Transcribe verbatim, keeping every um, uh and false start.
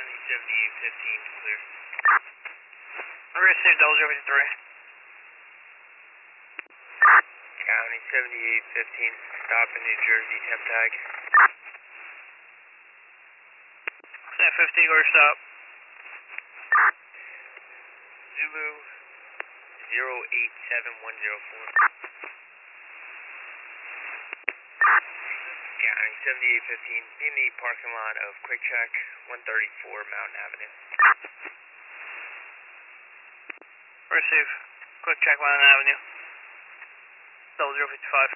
County seventy-eight fifteen, clear. Received double zero fifty-three. County seventy-eight fifteen, stop in New Jersey, temp tag. San fifty, go to stop. Zulu zero eight seven one zero four. County seventy-eight fifteen, be in the parking lot of Quick Check, one thirty-four Mountain Avenue. Receive. Quick check Mountain Avenue. double zero fifty-five.